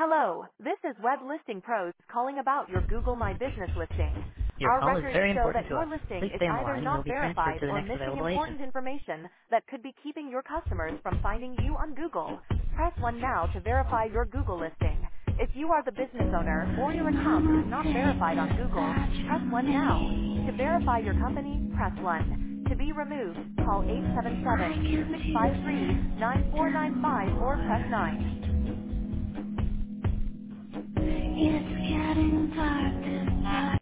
Hello, this is Web Listing Pros calling about your Google My Business listing. Your Our call is records very show important that to your us. listing Please is stay on the either line and you'll not be transferred verified to the or next missing available agent. important information that could be keeping your customers from finding you on Google. Press 1 now to verify your Google listing. If you are the business owner or your account is not verified on Google, press 1 now. To verify your company, press 1. To be removed, call 877-653-9495 or press 9. It's getting dark.